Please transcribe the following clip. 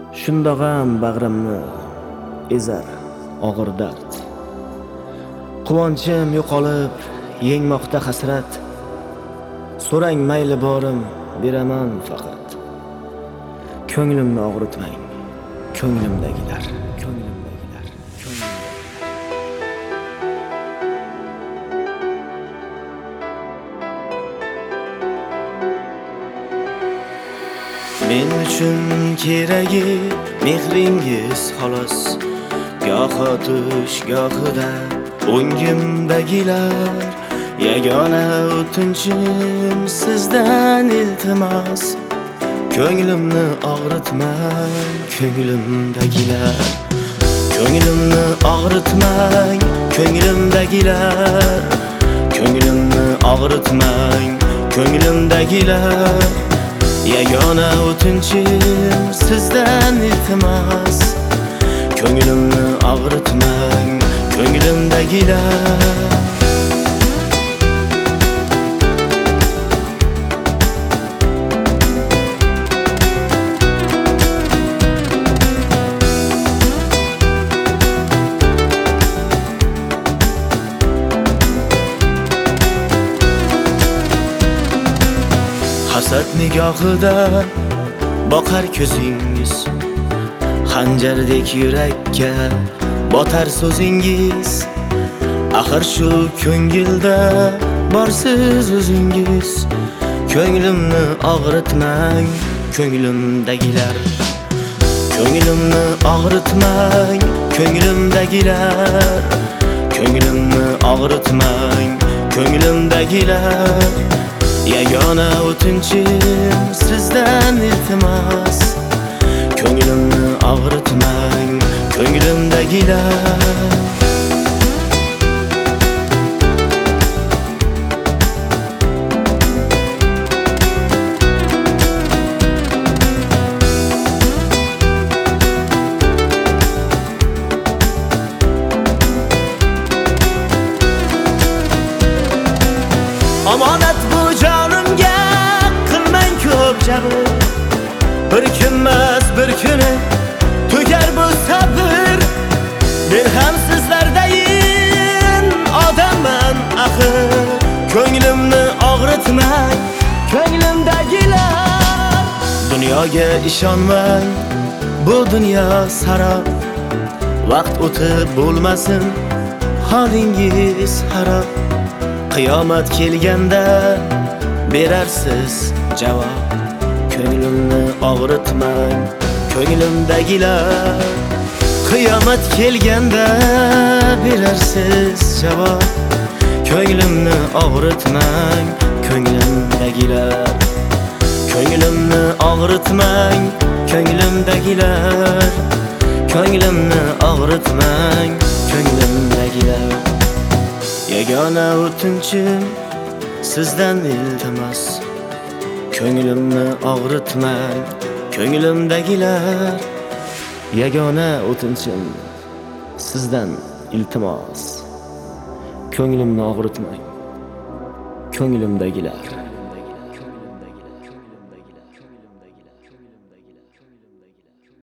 Shundog'am bag'rimni ezar og'ir dard. Quvonchim yo'qolib, yengmoqda hasrat. So'rang mayli borim, beraman faqat. Ko'nglimni og'ritmang, ko'nglimdagilar. Men uchun keragi mehringiz xolos. Goho tush, gohida o'ngimdagilar. Yagona o'tinchim sizdan iltimos. Ko'nglimni og'ritmang, ko'nglimdagilar. Ko'nglimni og'ritmang, ko'nglimdagilar. Ko'nglimni og'ritmang, ko'nglimdagilar. Yagona o'tinchim sizdan iltimos. Ko'nglimni og'ritmang, ko'nglimdagilar. Hasad nigohida boqar ko'zingiz, xanjardek yurakka botar so'zingiz. Axir shu ko'ngilda borsiz o'zingiz. Ko'nglimni og'ritmang, ko'nglimdagilar. Ko'nglimni og'ritmang, ko'nglimdagilar. Ko'nglimni og'ritmang, ko'nglimdagilar. Yagona o'tinchim sizdan iltimos. Ko'nglimni og'ritmang, ko'nglimdagilar. Omonat bu jonimga qilmang ko'p jabr. Bir kunmas bir kuni tugar bu sabr. Men ham sizlardayin odamman axir. Ko'nglimni og'ritmang, ko'nglimdagilar. Dunyoga ishonmang, bu dunyo sarob. Vaqt o'tib bo'lmasin, holingiz xarob. Qiyomat kelganda berarsiz javob. Ko'nglimni og'ritmang, ko'nglimdagilar. Qiyomat kelganda berarsiz javob. Ko'nglimni og'ritmang, ko'nglimdagilar. Ko'nglimni og'ritmang, ko'nglimdagilar. Ko'nglimni og'ritmang, ko'nglimdagilar. Yagona o'tinchim sizdan iltimos. Ko'nglimni og'ritmang, ko'nglimdagilar. Yagona o'tinchim sizdan iltimos. Ko'nglimni og'ritmang, ko'nglimdagilar.